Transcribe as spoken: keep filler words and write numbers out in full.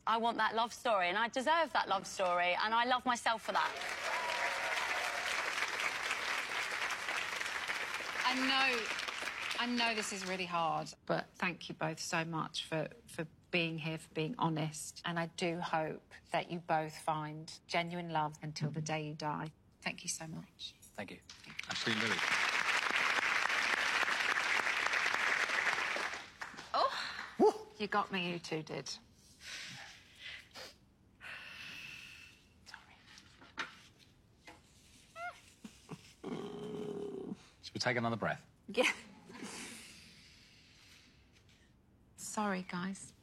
I want that love story, and I deserve that love story, and I love myself for that. I know, I know this is really hard, but thank you both so much for, for being here, for being honest. And I do hope that you both find genuine love until the day you die. Thank you so much. Thank you. Ashley and Lily. Oh, Woo. You got me, you two did. Should we take another breath? Yeah. Sorry, guys.